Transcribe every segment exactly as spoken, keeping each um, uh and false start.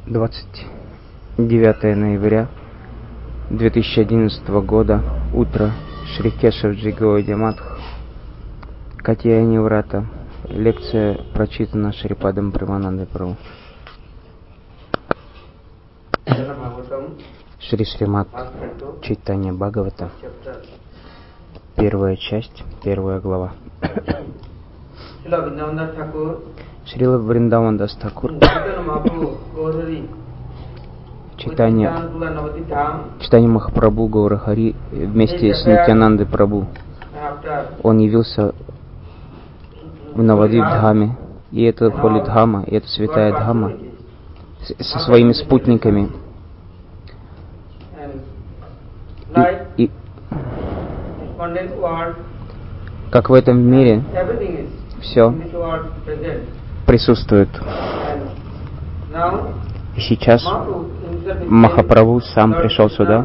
двадцать девятое ноября две тысячи одиннадцатого года, утро, Шри Кешавджи Гаудия Матх, Катьяни Врата. Лекция прочитана Шрипадом Преманандой Прабху. Шри Шримад Чайтанья Бхагавата, первая часть, первая глава. Шрила Вриндавандас Тхакур, Чайтанья, Чайтанья Махапрабху Гаурахари вместе с Нитьянандой Прабху. Он явился в Навадвип-дхаме, и это Холи-дхама, и это святая дхама, со своими спутниками. И, и как в этом мире все присутствует. И сейчас Махапрабху сам пришел сюда.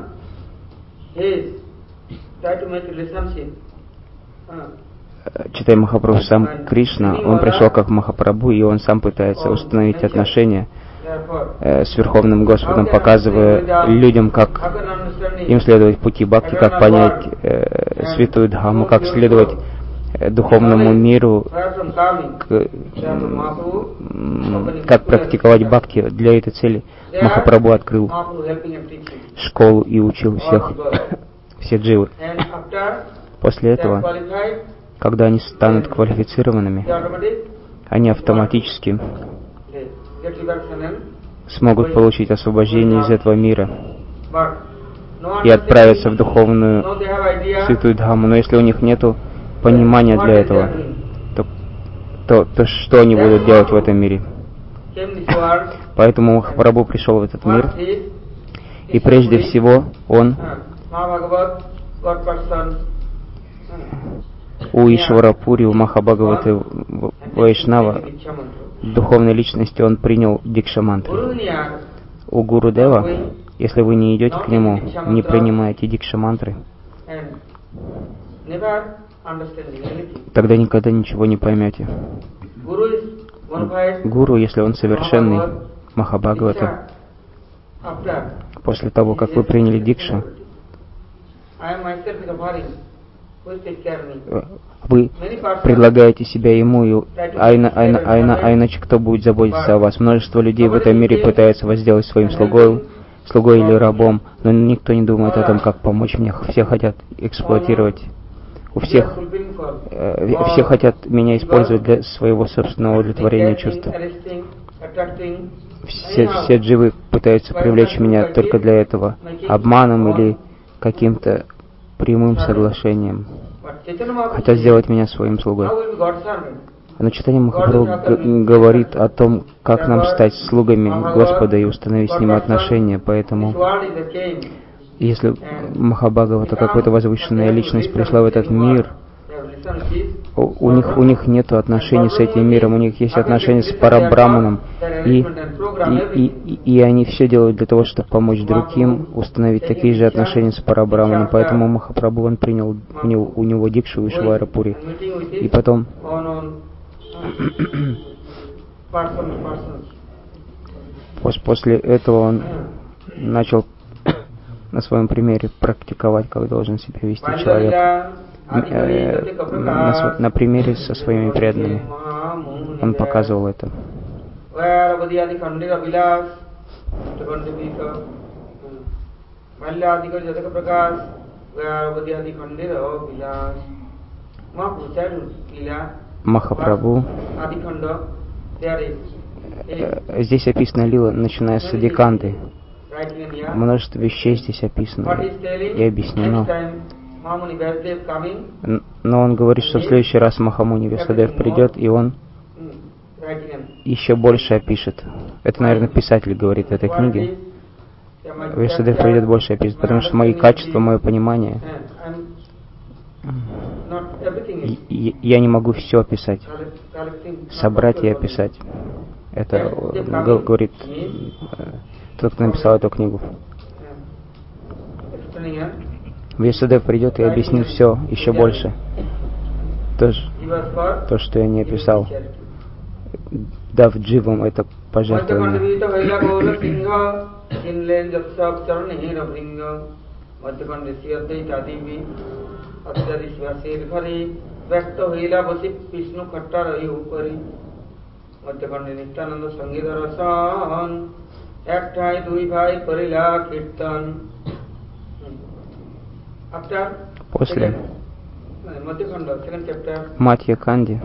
Читай Махапрабху сам Кришна, он пришел как Махапрабху, и он сам пытается установить отношения э, с Верховным Господом, показывая людям, как им следовать пути бхакти, как понять э, святую дхаму, как следовать э, духовному миру, к, э, как практиковать бхакти. Для этой цели Махапрабху открыл школу и учил всех, все дживы. После этого, когда они станут квалифицированными, они автоматически смогут получить освобождение из этого мира и отправиться в духовную святую дхаму. Но если у них нет понимания для этого, то, то, то что они будут делать в этом мире? Поэтому Махапрабху пришел в этот мир, и прежде всего он у Ишвара Пури, у Махабхагаваты Вайшнава, духовной личности, он принял дикша-мантру. У Гурудева, если вы не идете к нему, не принимаете дикша-мантры, тогда никогда ничего не поймете. Гуру, если он совершенный, Махабхагавата, после того, как вы приняли дикшу, вы предлагаете себя ему, и, а, ина, а, ина, а, ина, а иначе кто будет заботиться о вас? Множество людей в этом мире пытаются вас сделать своим слугой, слугой или рабом, но никто не думает о том, как помочь мне. Все хотят эксплуатировать. У всех, э, все хотят меня использовать для своего собственного удовлетворения чувств. Все, все дживы пытаются привлечь меня только для этого, обманом или каким-то прямым соглашением. Хотят сделать меня своим слугой. Но Чайтанья Махапрабху говорит о том, как нам стать слугами Господа и установить с Ним отношения. Поэтому, если Махабхагавата, какая-то возвышенная личность, пришла в этот мир, у, у них у них нет отношений с этим миром, у них есть отношения с Парабраманом, и, и, и, и они все делают для того, чтобы помочь другим установить такие же отношения с Парабраманом. Поэтому Махапрабху, он принял у него, у него дикшу в Ишвара Пури. И потом после этого он начал на своем примере практиковать, как должен себя вести человек. Э, на, на примере со своими преданными он показывал это. Махапрабху, э, здесь описана лила, начиная с Адиканты. Множество вещей здесь описано и объяснено. Но он говорит, что в следующий раз Махамуни Весадев придет, и он еще больше опишет. Это, наверное, писатель говорит в этой книге. Весадев придет, больше опишет, потому что мои качества, мое понимание, я не могу все описать, собрать и описать. Это говорит тот, кто написал эту книгу. Весадев придет и объяснит все еще больше. То, то, что я не описал. Дав дживам это пожертвования. После Матья Канди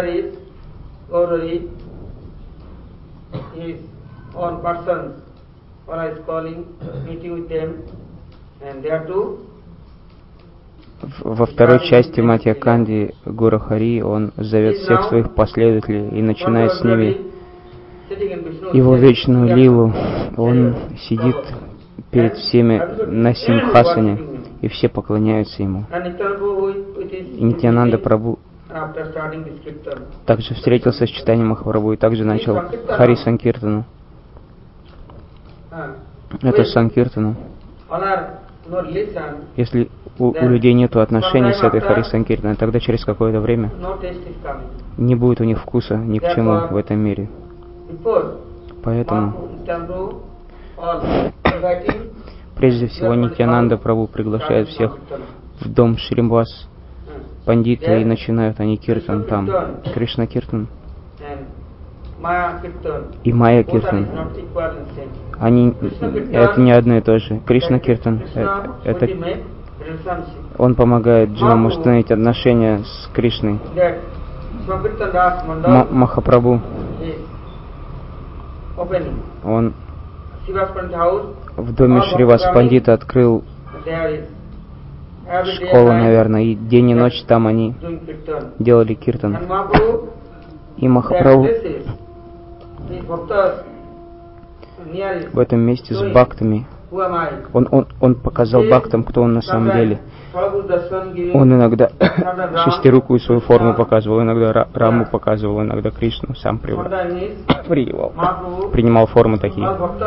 во второй части Матья Канди Гора Хари, он зовет всех своих последователей и начинает с ними его вечную лилу. Он сидит перед всеми на Симхасане, и все поклоняются ему. И Нитьянанда Прабху также встретился с Чайтанья Махапрабху и также начал Хари Санкиртану. Это Санкиртану. Если у, у людей нет отношений с этой Хари Санкиртаной, тогда через какое-то время не будет у них вкуса ни к чему в этом мире. Поэтому прежде всего Нитьянанда Прабху приглашает всех в дом Шримвас Пандита, и начинают они киртан там. Кришна Киртан и Майя Киртан. Они, это не одно и то же. Кришна Киртан, это, это он помогает джинам установить отношения с Кришной. М- Махапрабху, он в доме Шривас Пандита открыл школу, наверное, и день и ночь там они делали киртан. И Махапрабху в этом месте с бхактами, он, он, он показал бхактам, кто он на самом деле. Он иногда шестирукую свою форму показывал, иногда Раму показывал, иногда Кришну сам принимал, принимал формы такие.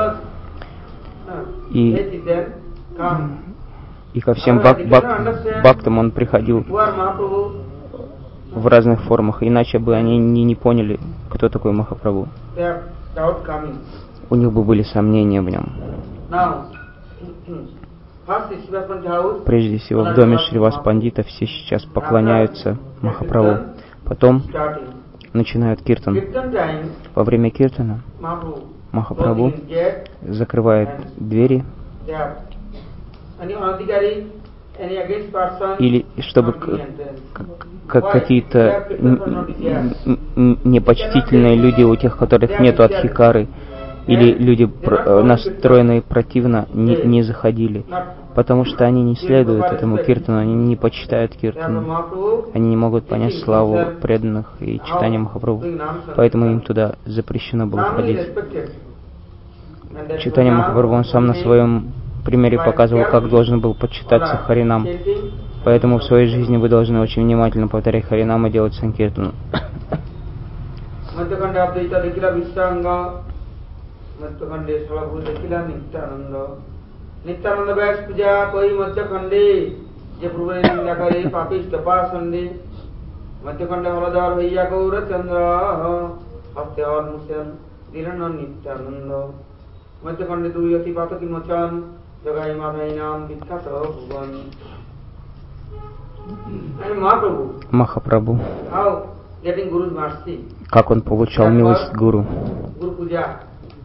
И, и ко всем бак, бак, бхактам он приходил в разных формах, иначе бы они не, не поняли, кто такой Махапрабху. У них бы были сомнения в нем. Прежде всего, в доме Шривас Пандита все сейчас поклоняются Махапрабху. Потом начинают киртан. Во время киртана Махапрабху закрывает двери, или чтобы как какие-то непочтительные люди, у тех, которых нету адхикары, или люди, настроенные противно, не, не заходили, потому что они не следуют этому киртану, они не почитают киртану, они не могут понять славу преданных и читания Махапрабху, поэтому им туда запрещено было входить. Читание Махапрабху, он сам на своем примере показывал, как должен был почитаться Харинам, поэтому в своей жизни вы должны очень внимательно повторять Харинам и делать санкиртану. Madhya Salabhuja Kila Nityananda Nityananda Vyas Puja Koi Madhya Khande Je Purve Nindakare Papish Tapa Sande Madhya Khande Haladar Bhaiya Gaura Chandra Hatyal Musel Dirana Nityananda Madhya Khande Duyati Pataki Machan Jagai Madhainam Vikhata Bhuvan. And Mahaprabhu Махапрабху, how getting Guru's mercy, как он получал милость Гуру. Guru Puja.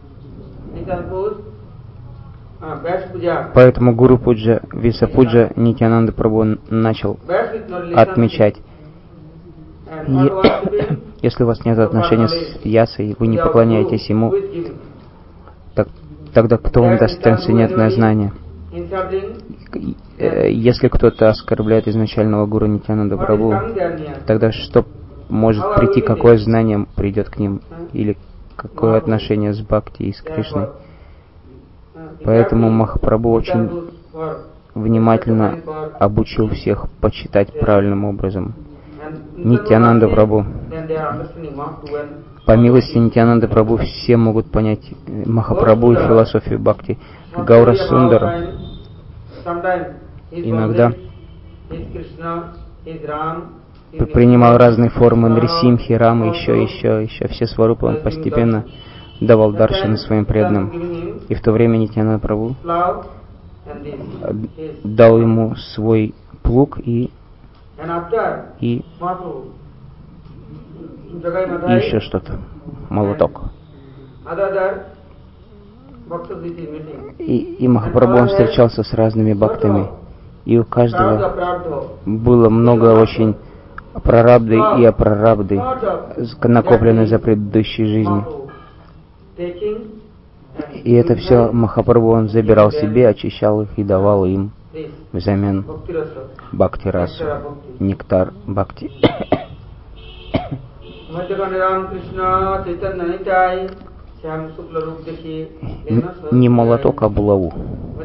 Поэтому Гуру Пуджа, Виса Пуджа Нитьянанда Прабху начал отмечать. И, если у вас нет отношения с Ясой, вы не поклоняетесь ему, так, тогда кто вам даст трансцендентное знание? Если кто-то оскорбляет изначального Гуру Нитьянанда Прабху, тогда что может прийти, какое знание придет к ним? Или какое отношение с Бхакти и с Кришной? Поэтому Махапрабху очень внимательно обучил всех почитать правильным образом. Нитьянанда Прабху. По милости Нитьянанда Прабху все могут понять Махапрабху и философию Бхакти. Гаура Сундара иногда принимал разные формы Нрисимхи, Рамы, еще, еще, еще, все сварупы он постепенно давал даршаны своим преданным. И в то время Нитьянанда Прабху дал ему свой плуг и, и, и еще что-то, молоток. И, и Махапрабху он встречался с разными бхактами, и у каждого было много очень прарабды и апрарабды, накопленные за предыдущие жизни. И это все Махапрабху он забирал себе, очищал их и давал им взамен бхакти-расу, нектар бхакти. Не молоток, а булаву.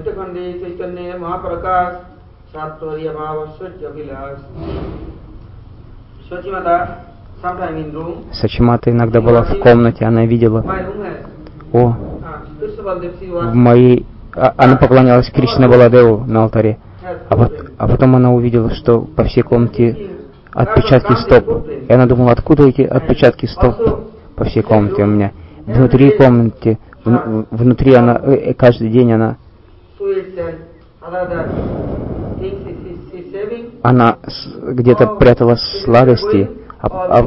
Сачимата иногда была в комнате, она видела, о, в моей... А, она поклонялась Кришна Баладеву на алтаре, а, вот, а потом она увидела, что по всей комнате отпечатки стоп. И она думала, откуда эти отпечатки стоп по всей комнате у меня. Внутри комнаты, в, внутри она, э, каждый день она, она где-то прятала сладости, а, а,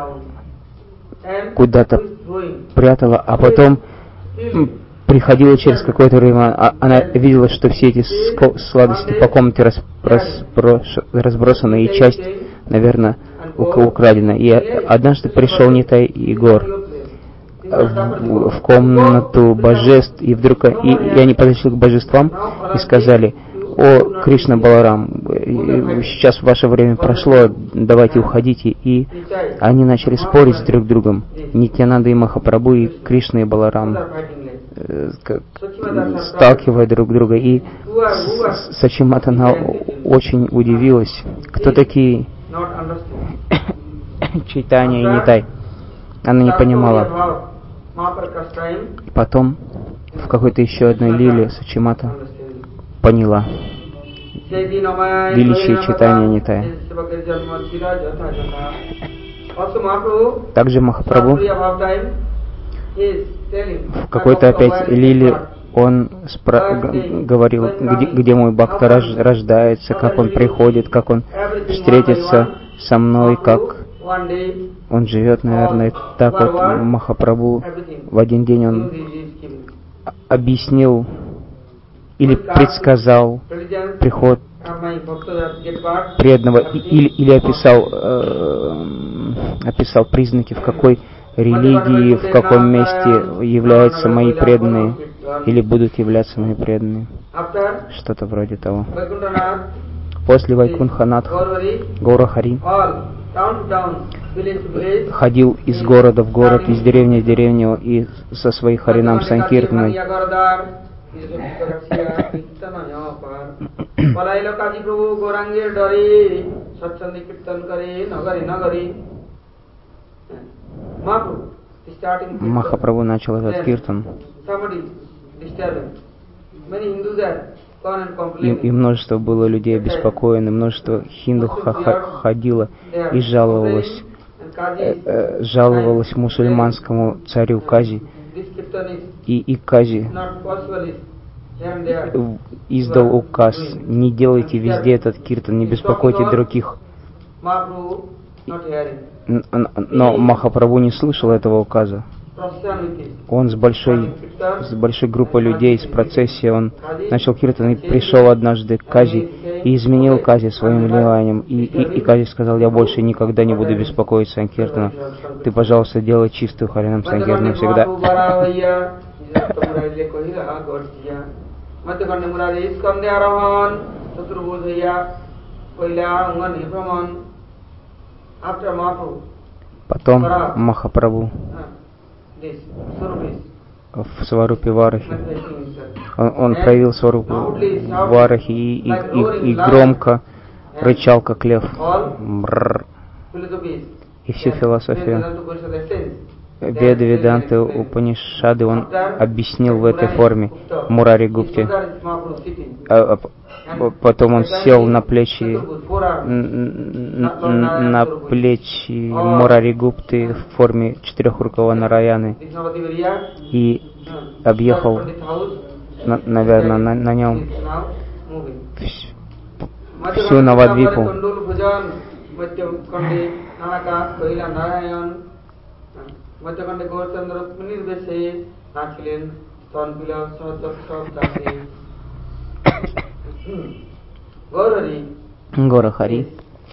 а, куда-то прятала, а потом приходила через какое-то время, а, она видела, что все эти сладости по комнате рас, разброш, разбросаны, и часть, наверное, украдена. И однажды пришел Нитай Егор в, в комнату божеств, и вдруг и, и они подошли к божествам и сказали: «О, Кришна Баларам, сейчас ваше время прошло, давайте уходите». И они начали спорить друг с другом. Нитьянанда и Махапрабху, и Кришна и Баларам, э, сталкивая друг друга. И Сачимата она очень удивилась, кто такие Чайтанья и Нитай. Она не понимала. И потом в какой-то еще одной лиле Сачимата поняла величие Чайтанья Нитая. Также Махапрабху в какой-то опять лиле он спра- говорил, где, где мой бхакта рождается, как он приходит, как он встретится со мной, как он живет, наверное. Так вот Махапрабху в один день он объяснил или предсказал приход преданного, или, или описал, э, описал признаки, в какой религии, в каком месте являются мои преданные, или будут являться мои преданные. Что-то вроде того. После Вайкунханатх Гаурахари ходил из города в город, из деревни в деревню, и со своей Харинам Санкиртаной Махапрабху начал этот киртан. И, и множество было людей обеспокоено, множество хинду ходило и жаловалось, э, э, жаловалось мусульманскому царю Кази. И, и Кази издал указ: не делайте везде этот киртан, не беспокойте других. Но Махапрабху не слышал этого указа. Он с большой, с большой группой людей, с процессией, он начал киртан, и пришел однажды к Кази и изменил Кази своим влиянием. И, и, и Кази сказал: я больше никогда не буду беспокоить Санкиртана. Ты, пожалуйста, делай чистую Харинам Санкиртану всегда. Потом Махапрабху в Сварупе Варахи, он, он проявил Сварупу Варахи и, и, и, и громко рычал, как лев. Бррр. И всю философию Веды, Веданты, Упанишады он объяснил в этой форме Мурари Гупте. Потом он сел на плечи на плечи Мурари Гупты в форме четырехрукого Нараяны и объехал, на, наверное, на, на нем всю Навадвипу. Гора Хари.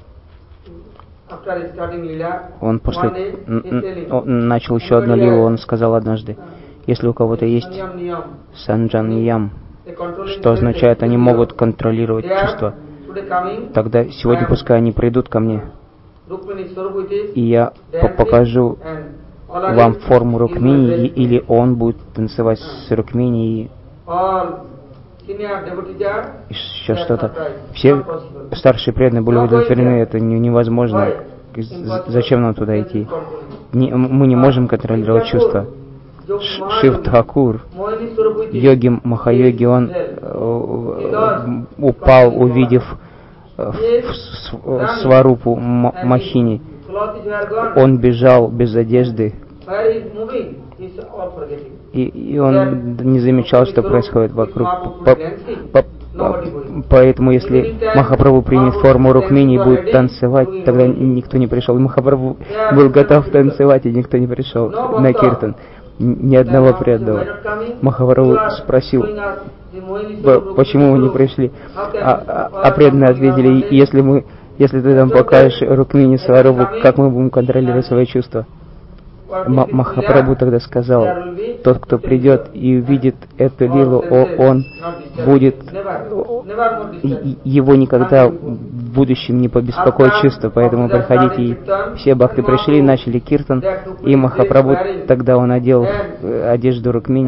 Он после он начал еще одну лилу, он сказал однажды: если у кого-то есть санджан ниям, что означает, они могут контролировать чувства, тогда сегодня пускай они придут ко мне, и я покажу вам форму Рукмини, или он будет танцевать с Рукмини и еще что-то. Все старшие преданные были удовлетворены, это невозможно. Зачем нам туда идти? Не, мы не можем контролировать чувства. Шив Тхакур, йоги Махайоги, он э, упал, увидев э, Сварупу Махини. Он бежал без одежды. И, и он не замечал, что происходит вокруг. По, по, по, поэтому, если Махапрабху примет форму Рукмини и будет танцевать, тогда никто не пришел. Махапрабху был готов танцевать, и никто не пришел на киртан. Ни одного преданного. Махапрабху спросил, почему вы не пришли? А, а, а преданные ответили: если мы, если ты нам покажешь Рукмини Сварупу, как мы будем контролировать свои чувства? Махапрабху тогда сказал: тот, кто придет и увидит эту лилу, он будет, его никогда в будущем не побеспокоит чувство, поэтому приходите. И все бхакты пришли, начали киртан, и Махапрабху тогда он одел одежду Рукмини,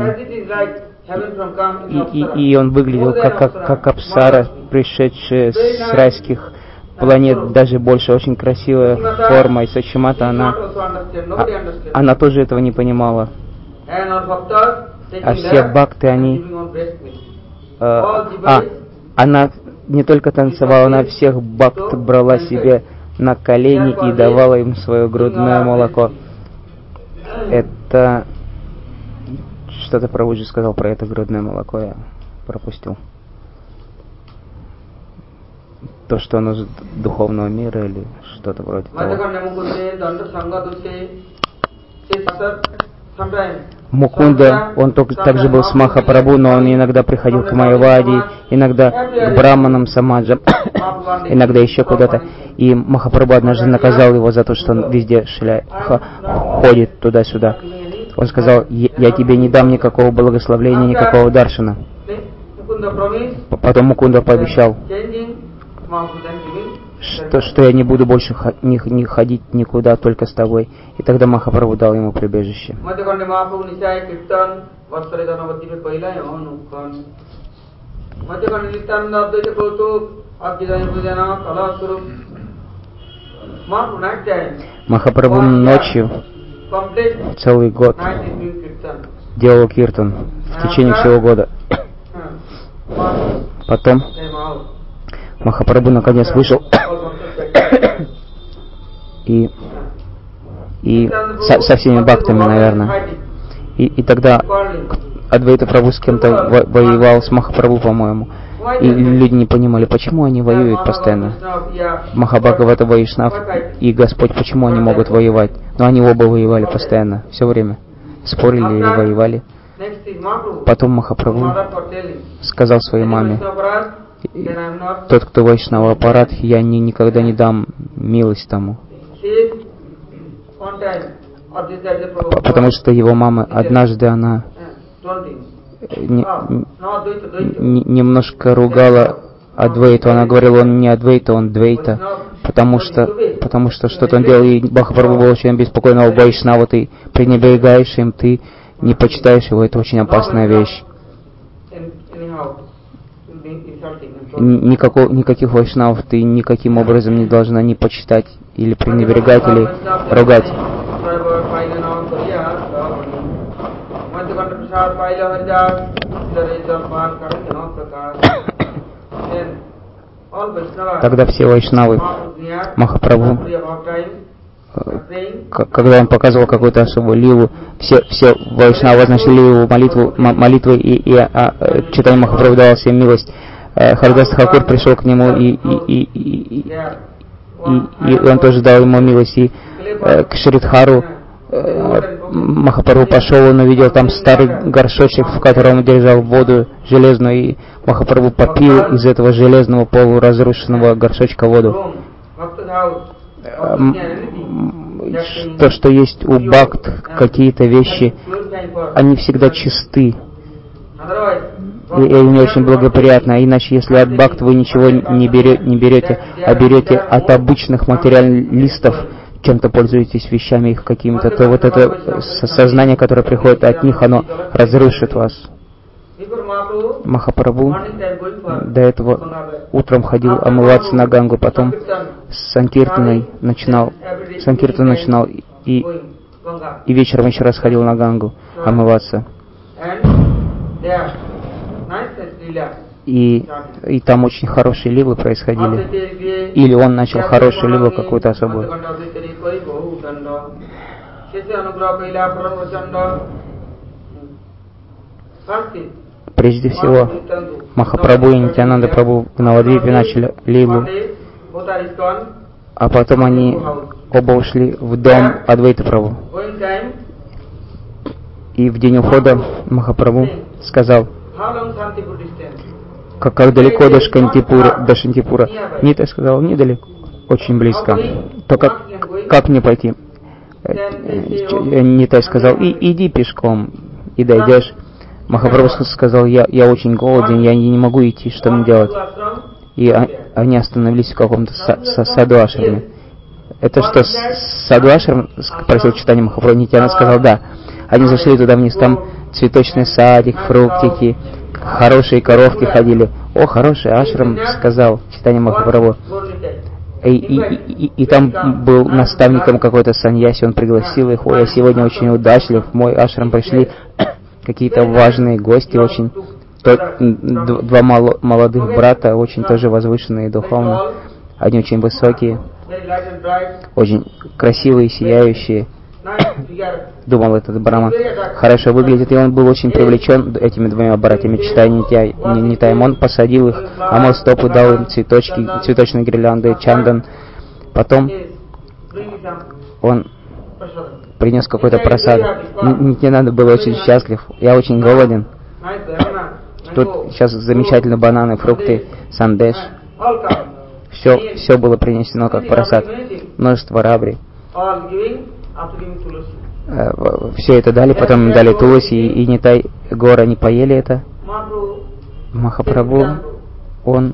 и, и, и он выглядел как, как, как Апсара, пришедшая с райских планет, даже больше, очень красивая форма. И Сачимата, она, а, она тоже этого не понимала. А все бхакты, они... Э, а, она не только танцевала, она всех бхакт брала себе на колени и давала им свое грудное молоко. Это... Что-то Прабхуджи сказал про это грудное молоко, я пропустил. То, что оно из духовного мира или что-то вроде того. Мукунда, он только, также был с Махапрабху, но он иногда приходил к Майявади, иногда к Браманам Самаджам, иногда еще куда-то. И Махапрабху однажды наказал его за то, что он везде шля... ходит туда-сюда. Он сказал: я тебе не дам никакого благословления, никакого даршана. Потом Мукунда пообещал, что, что я не буду больше х- не, не ходить никуда, только с тобой. И тогда Махапрабху дал ему прибежище. Махапрабху ночью целый год делал киртан в течение всего года. Потом Махапрабху наконец вышел и, и со, со всеми бхактами, наверное. И, и тогда Адвайта Прабху с кем-то во, воевал, с Махапрабху, по-моему. И люди не понимали, почему они воюют постоянно. Махабхагавата Вайшнав и Господь, почему они могут воевать? Но они оба воевали постоянно, все время. Спорили или воевали. Потом Махапрабху сказал своей маме: тот, кто Вайшнава аппарат, я ни, никогда не дам милость тому. Потому что его мама, однажды она не, не, немножко ругала Адвейту. Она говорила: он не Адвейта, он Двейта. Потому что, потому что что-то он делал, и Махапрабху был очень обеспокоен: о, Вайшнава, ты пренебрегаешь им, ты не почитаешь его, это очень опасная вещь. Никакого, никаких вайшнавов ты никаким образом не должна ни почитать, или пренебрегать, или ругать. Тогда все вайшнавы, Махапрабху, когда он показывал какую-то особую лилу, все, все вайшнавы возносили его молитву, молитвы, и, и а, Чайтанья Махапрабху давал всем милость. Харидас Тхакур пришел к нему, и, и, и, и, и, и, и он тоже дал ему милость. И э, к Шридхару э, Махапрабху пошел, он увидел там старый горшочек, в котором он держал воду железную, и Махапрабху попил из этого железного полуразрушенного горшочка воду. То, что есть у бхакт, какие-то вещи, они всегда чисты. И, и они очень благоприятны. Иначе, если от бхакт вы ничего не берете, не берете, а берете от обычных материалистов, чем-то пользуетесь вещами их какими-то, то вот это сознание, которое приходит от них, оно разрушит вас. Махапрабху до этого утром ходил омываться на Гангу, потом с Санкиртаной начинал, Санкиртан начинал и, и вечером еще раз ходил на Гангу омываться. И, и там очень хорошие лилы происходили. Или он начал хорошую лилу какую-то особую. Прежде всего, Махапрабху и Нитьянанда Прабху в Навадвипе начали лилу, а потом они оба ушли в дом Адвайта Прабху. И в день ухода Махапрабху сказал: как, как далеко до Шантипура, до Шантипура. Нитай сказал: недалеко, очень близко. То как, как мне пойти? Нитай сказал: и, иди пешком, и дойдешь. Махапрабху сказал: я, я очень голоден, я не могу идти, что мне делать? И а, они остановились в каком-то са, са, саду ашраме. Это что, саду ашрам? Спросил Чайтанья Махапрабху. Нитьянанда сказал: да. Они зашли туда вниз, там цветочный садик, фруктики, хорошие коровки ходили. О, хороший ашрам, сказал Чайтанья Махапрабху. И, и, и, и там был наставником какой-то саньяси, он пригласил их: ой, я сегодня очень удачлив, в мой ашрам пришли какие-то важные гости, очень то, два мало, молодых брата, очень тоже возвышенные духовно, они очень высокие, очень красивые, сияющие. Думал, этот браман хорошо выглядит, и он был очень привлечен этими двумя братьями Чайтаньей и Нитаем. Он посадил их, омыл стопы, дал им цветочки, цветочные гирлянды, чандан. Потом он принес какой-то просад. Нитьянанда был очень счастлив. Я очень голоден. Тут сейчас замечательные бананы, фрукты, сандеш. Все, все было принесено как просад. Множество рабри. Все это дали, потом им дали туласи, и, и Нитай Гора не поели это. Махапрабху, он...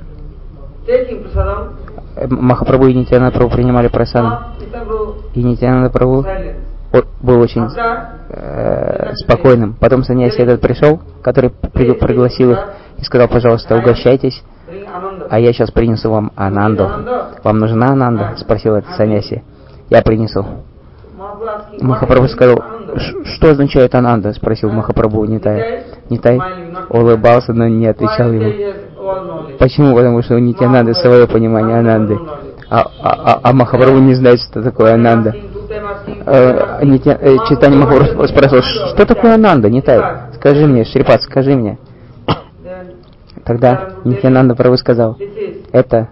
Махапрабху и Нитьянанда Прабху принимали прасадом. И Нитьянанда Прабху был очень э, спокойным. Потом саньяси этот пришел, который при, пригласил их и сказал: пожалуйста, угощайтесь, а я сейчас принесу вам ананду. Вам нужна ананда? Спросил этот саньяси. Я принесу. Махапрабху сказал: что означает ананда? Спросил Махапрабху Нитай. Нитай улыбался, но не отвечал ему. Почему? Потому что у Нитьянанды свое понимание ананды. А, а, а Махапрабху не знает, что такое ананда. Э, Нитья, э, Чайтанья Махапрабху спросил: что такое ананда, Нитай? Скажи мне, Шрипад, скажи мне. Тогда Нитьянанда Прабху сказал: это,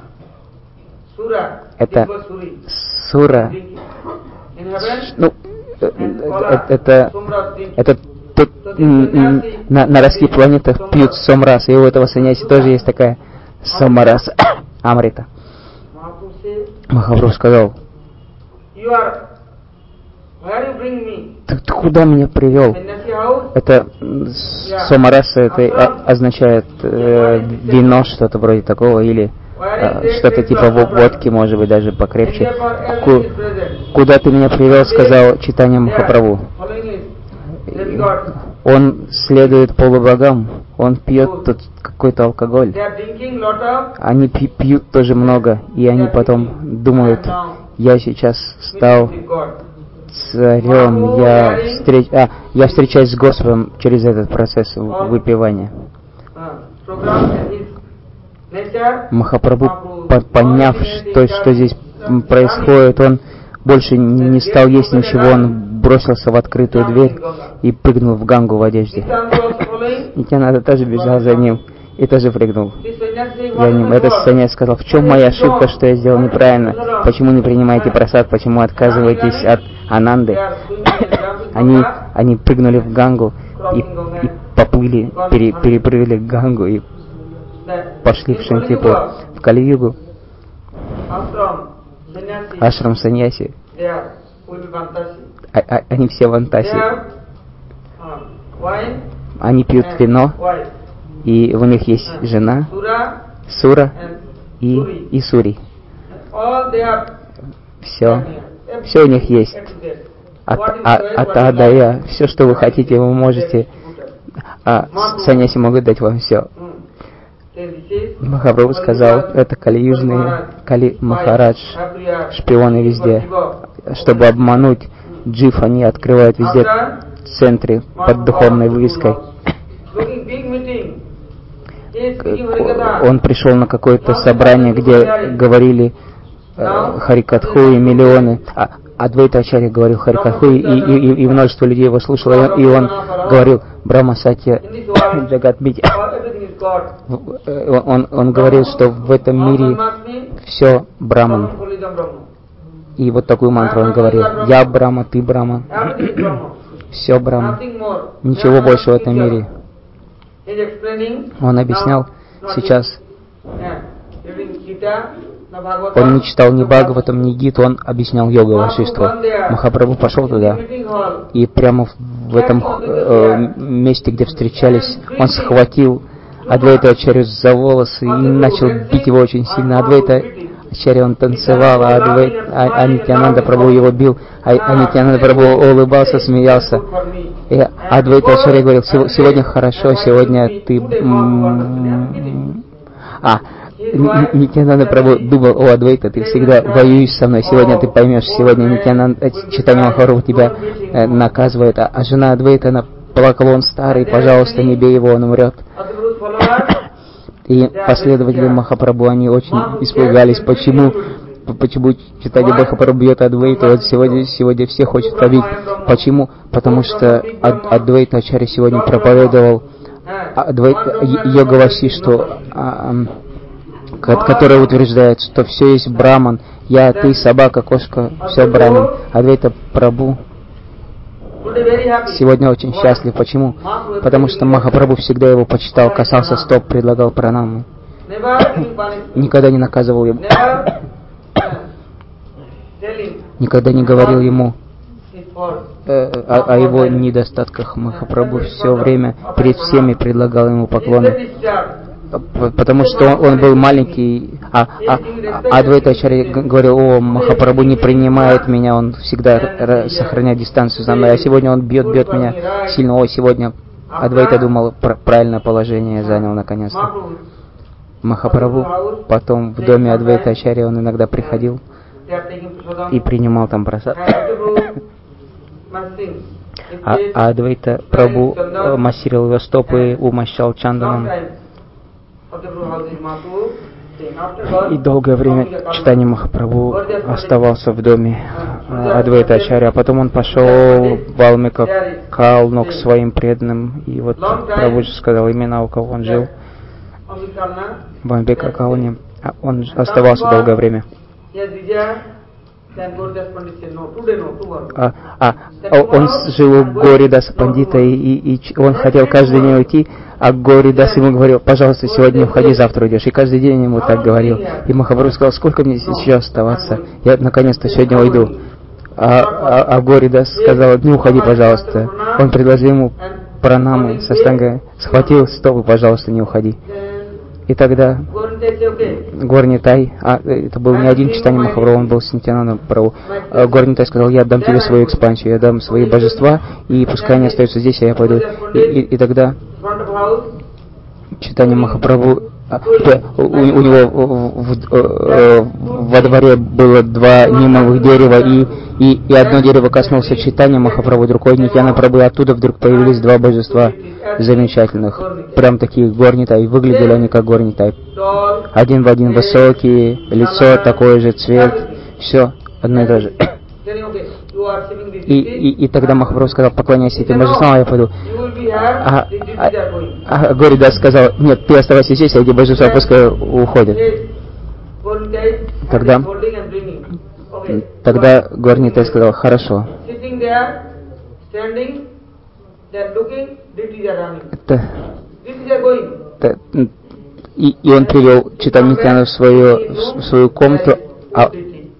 это сура. Ну, это, это, это тут, на, на райских планетах пьют сомрас, и у этого саньяси тоже есть такая сомрас амрита. Махапрабху сказал: ты, ты куда меня привел? Это сомараса, это означает э, вино, что-то вроде такого, или э, что-то типа водки, может быть, даже покрепче. Ку, куда ты меня привел? Сказал Чайтанья Махапрабху. Он следует полубогам, он пьет тут какой-то алкоголь. Они пи- пьют тоже много, и они потом думают: я сейчас стал царем, я, встреч... а, я встречаюсь с Господом через этот процесс выпивания. Махапрабху, поняв, что, что здесь происходит, он больше не стал есть ничего, он бросился в открытую дверь и прыгнул в Гангу в одежде. Нитьянанда тоже бежал за ним и тоже прыгнул за ним. Этот саньяси сказал: в чем моя ошибка, что я сделал неправильно? Почему не принимаете прасад? Почему отказываетесь от Ананды? Они, они прыгнули в Гангу и, и поплыли, пере, перепрыгнули Гангу и пошли в Шантипур. В Кали-югу ашрам саньяси, а, а, они все в Антасе. Они пьют вино, и у них есть жена, Сура и, и Сури. Все, все у них есть. От, от, от А до Я, все, что вы хотите, вы можете. А саньяси могут дать вам все. Махапрабху сказал: это кали-южные, Кали Махарадж, шпионы везде. Чтобы обмануть джив, они открывают везде в центре под духовной вывеской. Он пришел на какое-то собрание, где говорили э, Харикатху и миллионы. А, Адвайта Ачарья говорил Харикатху, и, и, и, и множество людей его слушало, и он говорил: Брахма Сатья Джагатмити. Он, он говорил, что в этом мире все Браман. И вот такую мантру он говорил: я Брахма, ты Брахма, все Брахма, ничего больше в этом мире. Он объяснял сейчас. Он не читал ни Бхагаватам, ни Гиту, он объяснял йога Васиштху. Махапрабху пошел туда, и прямо в этом э, месте, где встречались, он схватил Адвайта Ачарью за волосы и начал бить его очень сильно. Адвайта Ачарья, он танцевал, а, Адвай, а, а Нитьянанда Прабху его бил, а, а Нитьянанда Прабху улыбался, смеялся. И Адвайта Ачарья говорил: сегодня хорошо, сегодня ты... А, Нитьянанда Прабху думал: о, Адвайта, ты всегда воюешь со мной, сегодня ты поймешь, сегодня Нитьянанда, Чайтанья Махапрабху тебя э, наказывает, а, а жена Адвайта, она плакала: он старый, пожалуйста, не бей его, он умрет. И последователи Махапрабху, они очень испугались, почему, почему Чайтанья Махапрабху бьет Адвайта, вот сегодня, сегодня все хочет побить. Почему? Потому что Адвайта Ачарья сегодня проповедовал Адвайта, йога Васиштху, который утверждает, что все есть Браман, я, ты, собака, кошка, все Браман. Адвайта Прабху сегодня очень счастлив. Почему? Потому что Махапрабху всегда его почитал, касался стоп, предлагал пранаму. Никогда не наказывал его. Никогда не говорил ему э, о, о его недостатках. Махапрабху все время перед всеми предлагал ему поклоны. Потому что он, он был маленький, а, а, а Адвайта Ачарья говорил: о, Махапрабху не принимает меня, он всегда сохраняет дистанцию за мной, а сегодня он бьет, бьет меня сильно. О, сегодня Адвайта думал, правильное положение занял наконец-то. Махапрабху потом в доме Адвайта Ачарья он иногда приходил и принимал там прасад. А, а Адвайта Прабху массировал его стопы, умощал чанданом. И долгое время Чайтанья Махапрабху оставался в доме Адвайта Ачарья, а потом он пошел в Валмика Калну к своим преданным, и вот Прабху сказал имена, у кого он жил в Валмика Калне. Он оставался долгое время. А, а, он жил у Горидаса Пандита, и, и, и он хотел каждый день уйти, а Горидас ему говорил: пожалуйста, сегодня не уходи, завтра уйдешь. И каждый день ему так говорил. И Махапрабху сказал: сколько мне еще оставаться? Я наконец-то сегодня уйду. А, а, а Горидас сказал: не уходи, пожалуйста. Он предложил ему пранаму, саштанга, схватил стопы: пожалуйста, не уходи. И тогда Горнитай, а это был не один Чайтанья Махапрабху, он был с Нитьянандой Прабху. Горнитай сказал: я отдам тебе свою экспансию, я дам свои божества, и пускай они остаются здесь, а я пойду. И, и, и тогда Чайтанья Махапрабху у, у него в, в, во дворе было два нимовых дерева, и, и, и одно дерево коснулся Чайтаньи Махапрабху, другой Нитьянанда Прабху, и оттуда вдруг появились два божества замечательных, прям такие Горнитай, выглядели они как Горнитай, один в один высокий, лицо такой же, цвет, все одно и то же. И, и, и тогда Махапрабху сказал: поклоняйся этим божествам, а я пойду. А, а, а Горидас сказал: нет, ты оставайся здесь, а эти божества пускай уходят. Тогда, тогда Горнитай сказал: хорошо. Это, это, и, и он привел Чайтанью Нитьянанду в свою, в свою комнату, а,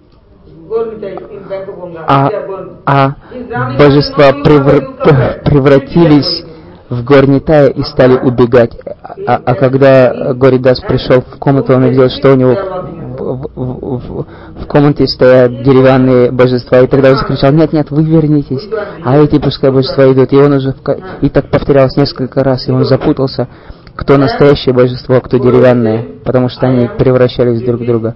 а, а божества превр, превратились в Горнитая и стали убегать. А, а когда Горидас пришел в комнату, он увидел, что у него в, в, в, в комнате стоят деревянные божества, и тогда он закричал: нет, нет, вы вернитесь, а эти пускай божества идут. И он уже в, и так повторялось несколько раз, и он запутался, кто настоящее божество, а кто деревянное, потому что они превращались друг в друга.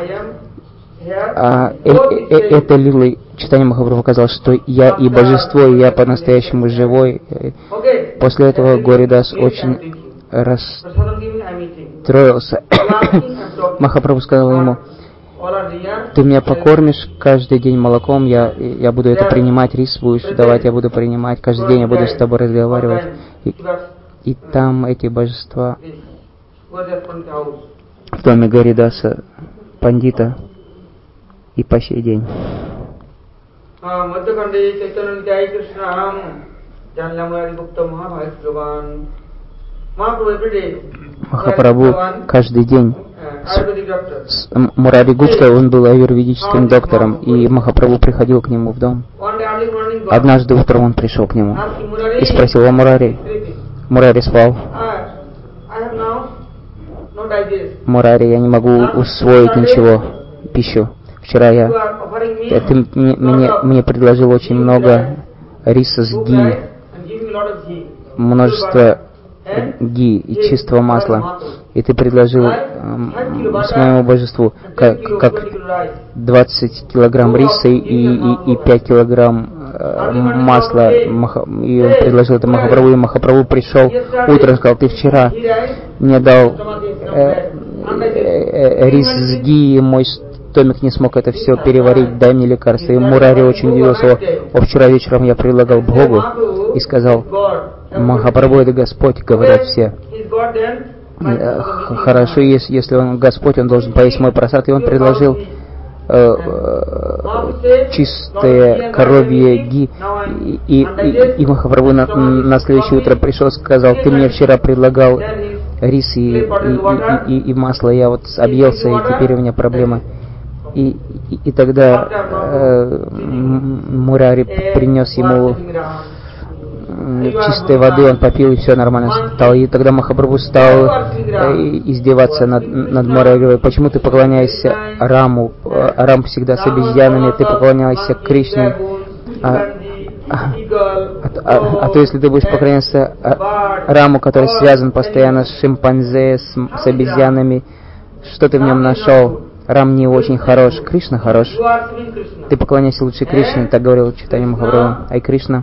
А, э, э, это лилой Чайтанья Махапрабху показал, что я и божество, и я по-настоящему живой. После этого Горидас очень расстроился. Махапрабху сказал ему: ты меня покормишь каждый день молоком, я, я буду это принимать, рис будешь давать, я буду принимать, каждый день я буду с тобой разговаривать. И, и там эти божества в доме Горидаса Пандита и по сей день. Махапрабху каждый день с, с Мурари Гупта, он был аюрведическим доктором, и Махапрабху приходил к нему в дом. Однажды утром он пришел к нему и спросил: о, Мурари, Мурари спал. Мурари, я не могу усвоить ничего, пищу. Вчера я, ты мне, мне, мне предложил очень много риса с ги, множество ги и чистого масла, и ты предложил эм, с моему божеству как, как двадцать килограмм риса и, и, и пять килограмм э, масла, и он предложил это Махапрабху, и Махапрабху пришел утром, сказал: ты вчера мне дал э, э, э, рис с ги, и мой стомик не смог это все переварить, дай мне лекарство. И Мурари очень удивился: о, вчера вечером я предлагал Богу, и сказал: Махапрабху это Господь, говорят все. Хорошо, если, если он Господь, он должен поесть мой просад. И он предложил э, э, чистое коровье ги. И, и, и, и Махапрабху на, на следующее утро пришел и сказал: ты мне вчера предлагал рис и, и, и, и, и масло, я вот объелся, и теперь у меня проблема. И, и, и тогда э, Мурари принес ему чистой воды, он попил, и все нормально стало. И тогда Махапрабху стал э, издеваться над, над Мурари: почему ты поклоняешься Раму? Рам всегда с обезьянами, ты поклоняешься Кришне. А, а, а, а то если ты будешь поклоняться Раму, который связан постоянно с шимпанзе, с, с обезьянами, что ты в нем нашел? Рам не очень хорош, Кришна хорош. Ты поклоняйся лучше Кришне, так говорил Чайтанья Махапрабху. А и Кришна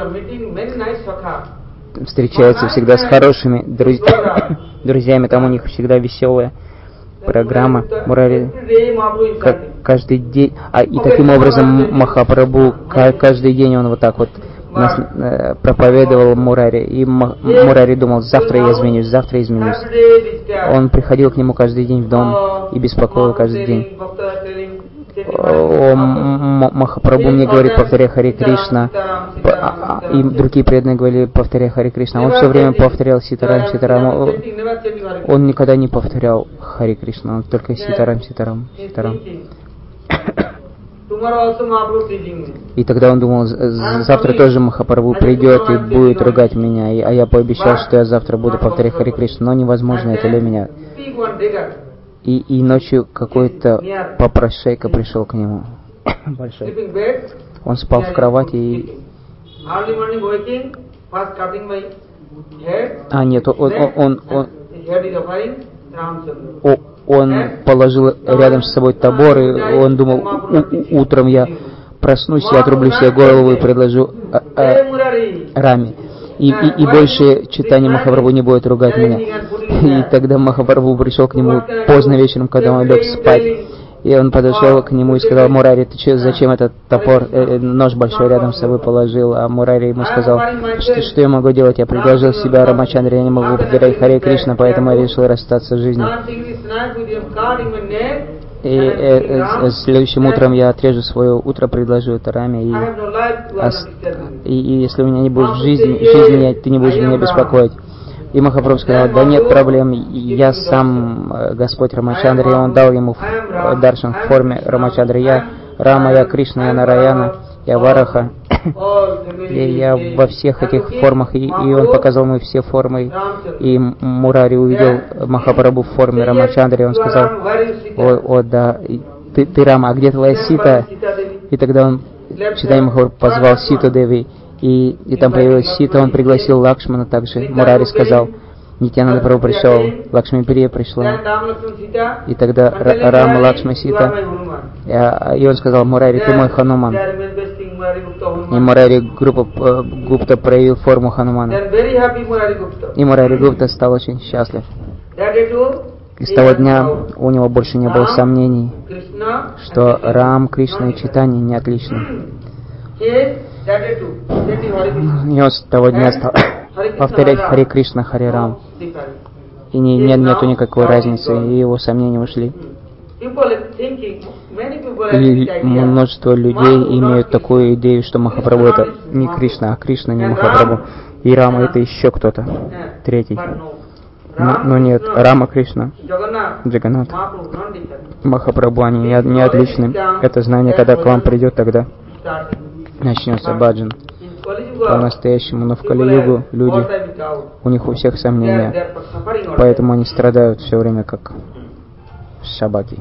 встречается всегда с хорошими друз... друзьями, там у них всегда веселая программа. Мурари каждый день, а и таким образом Махапрабху каждый день он вот так вот нас э, проповедовал Мурари, и Мурари думал: завтра я изменюсь, завтра я изменюсь. Он приходил к нему каждый день в дом и беспокоил каждый день. О, Махапрабху мне говорит: повторяй Харе Кришна. И другие преданные говорили: повторяй Харе Кришна. Он все время повторял Ситарам, Ситарам. Он никогда не повторял Харе Кришна, он только Ситарам, Ситарам, Ситарам. И тогда он думал: завтра тоже Махапрабху придет и будет ругать меня, а я пообещал, что я завтра буду повторять Харе Кришна, но невозможно это для меня. И, и ночью какой-то попрошайка пришел к нему, большой. Он спал в кровати и... А нет, он, он, он, он, он положил рядом с собой топор, и он думал, у, утром я проснусь, я отрублю себе голову и предложу а, а, Раме. И, и, и больше читание Махапрабху не будет ругать меня. И тогда Махапрабху пришел к нему поздно вечером, когда он лег спать. И он подошел к нему и сказал: Мурари, ты че, зачем этот топор, э, нож большой рядом с собой положил? А Мурари ему сказал: что, что я могу делать? Я предложил себя Рамачандре, я не могу повторять Харе Кришна, поэтому я решил расстаться с жизнью. И э, э, следующим утром я отрежу свое утро, предложу это Раме, и, и, и если у меня не будет жизни, жизни, ты не будешь меня беспокоить. И Махапрабху сказал: да нет проблем, я сам Господь Рамачандра, и он дал ему даршан в форме Рамачандра. Я Рама, я Кришна, я Нараяна, я Вараха. И я во всех этих формах, и, и он показал мне все формы. И Мурари увидел Махапрабху в форме Рамачандра, и он сказал: о, о да, ты, ты Рама, а где твоя Сита? И тогда он, Чайтанья Махапрабху, позвал Ситу Деви, и, и там появилась Сита, он пригласил Лакшмана также. Мурари сказал: Нитьянанда Прабху пришел, Лакшми Прия пришла. И тогда Рама, Лакшми, Сита. И он сказал: Мурари, ты мой Хануман. И Мурари Гупта проявил форму Ханумана. И Мурари Гупта стал очень счастлив. И с того дня у него больше не было сомнений, что Рам, Кришна и Чайтанья не отличны. И он с того дня стал повторять Харе Кришна, Харе Рам. И не, нет, нету никакой разницы, и его сомнения ушли. И множество людей имеют такую идею, что Махапрабху это не Кришна, а Кришна не Махапрабху. И Рама это еще кто-то, третий. Но, но нет, Рама, Кришна, Джаганнат, Махапрабху, они не, не отличны. Это знание, когда к вам придет, тогда начнется баджан. По-настоящему, но в Кали-югу люди, у них у всех сомнения, поэтому они страдают все время как собаки.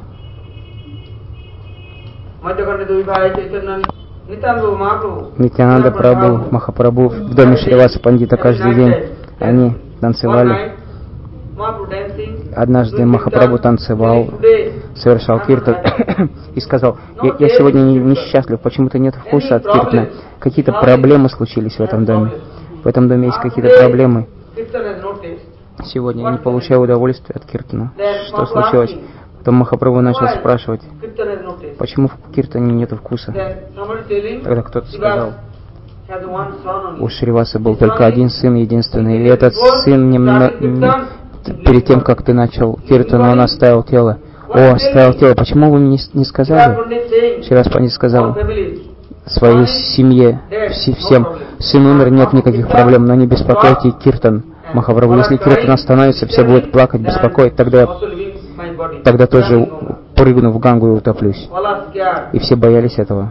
Нитьянанда Прабху, Махапрабху в доме Шриваса Пандита каждый день они танцевали. Однажды Махапрабху танцевал, совершал киртан и сказал: я, я сегодня несчастлив, почему-то нет вкуса от киртана. Какие-то проблемы случились в этом доме. В этом доме есть какие-то проблемы. Сегодня я не получаю удовольствия от киртана. Что случилось? Потом Махапрабху начал спрашивать: почему в киртане нет вкуса? Тогда кто-то сказал: у Шриваса был только один сын, единственный, и этот сын немного... перед тем, как ты начал киртан, он оставил тело. О, оставил тело. Почему вы мне не сказали? Шривас Пандит сказал своей семье, всем: сын умер, нет никаких проблем, но не беспокойте киртан. Махапрабху, если киртан остановится, все будут плакать, беспокоить, тогда я тогда тоже прыгну в Гангу и утоплюсь. И все боялись этого.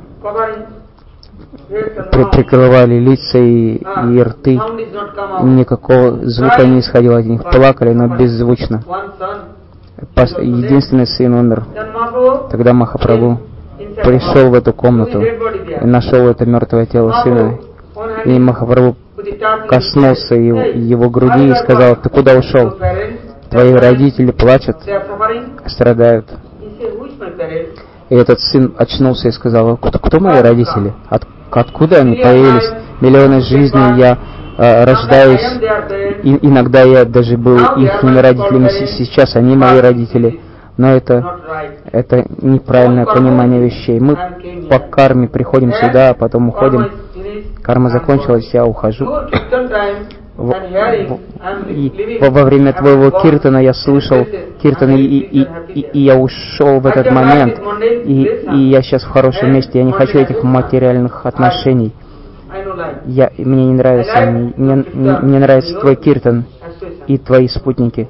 При, прикрывали лица и, и рты. Никакого звука не исходило от них. Плакали, но беззвучно. Единственный сын умер. Тогда Махапрабху пришел в эту комнату и нашел это мертвое тело сына. И Махапрабху коснулся его, его груди и сказал: ты куда ушел? Твои родители плачут, страдают. И этот сын очнулся и сказал: кто, кто мои родители? От, откуда они появились? Миллионы жизней я э, рождаюсь, и иногда я даже был их родителями, сейчас они мои родители. Но это, это неправильное понимание вещей. Мы по карме приходим сюда, а потом уходим. Карма закончилась, я ухожу. В, в, и во время твоего киртана я слышал киртан, и, и, и, и я ушел в этот момент, и, и я сейчас в хорошем месте. Я не хочу этих материальных отношений. Я, мне не нравится они. Мне, мне, мне нравится твой киртан и твои спутники.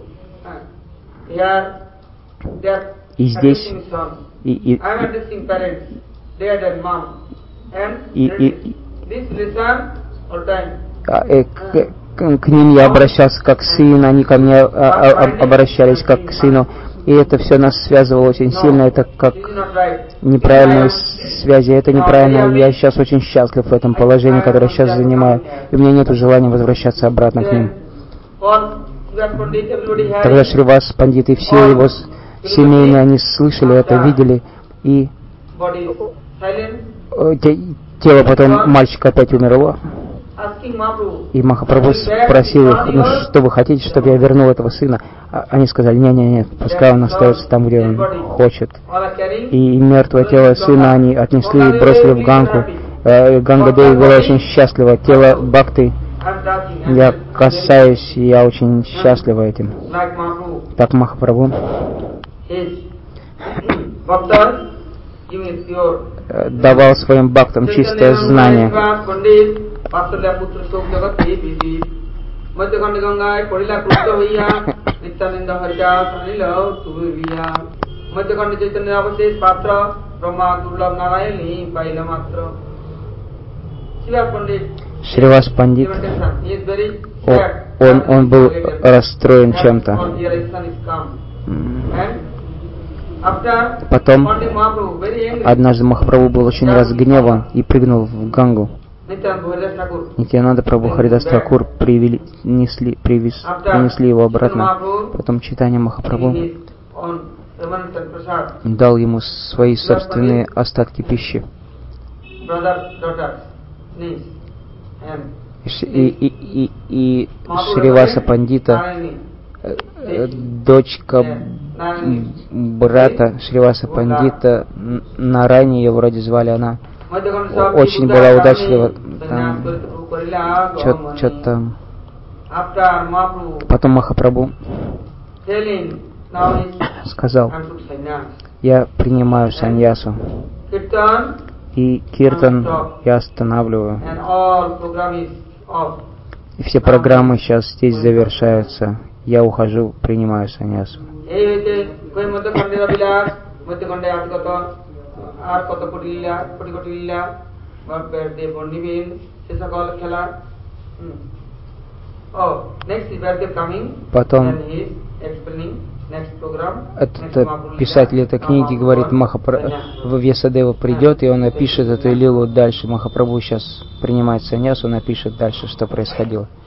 И здесь и, и, и, и, и, и к, к ним я обращался как сын, они ко мне а, а, обращались как к сыну. И это все нас связывало очень сильно. Это как неправильные связи. Это неправильно. Я сейчас очень счастлив в этом положении, которое я сейчас занимаю. И у меня нет желания возвращаться обратно к ним. Тогда Шривас Пандит и все его семейные, они слышали это, видели, и тело потом мальчика опять умерло. И Махапрабху спросил их: ну что вы хотите, чтобы я вернул этого сына? Они сказали: не-не-не, пускай он остается там, где он хочет. И мертвое тело сына они отнесли и бросили в Гангу. Ганга Деви была очень счастлива. Тело Бхакти, я касаюсь, и я очень счастлива этим. Так Махапрабху давал своим бхактам чистое знание. Шривас Пандит, он, он был расстроен чем-то. Потом однажды Махапрабху был очень разгневан и прыгнул в Гангу. Нитьянанда Прабху Харидас Такур принесли, привез, принесли его обратно. Потом Чайтанья Махапрабху дал ему свои собственные остатки пищи. И, и, и, и Шриваса Пандита, дочка брата Шриваса Пандита, Нарани ее вроде звали, она очень была удачлива, там, что-то там. Потом Махапрабху сказал: я принимаю саньясу, и киртан я останавливаю. И все программы сейчас здесь завершаются. Я ухожу, принимаю саньясу. Потом этот писатель этой книги говорит: Махапрабху Вьясадева придет, и он напишет эту лилу дальше. Махапрабху сейчас принимает саньясу, он напишет дальше, что происходило.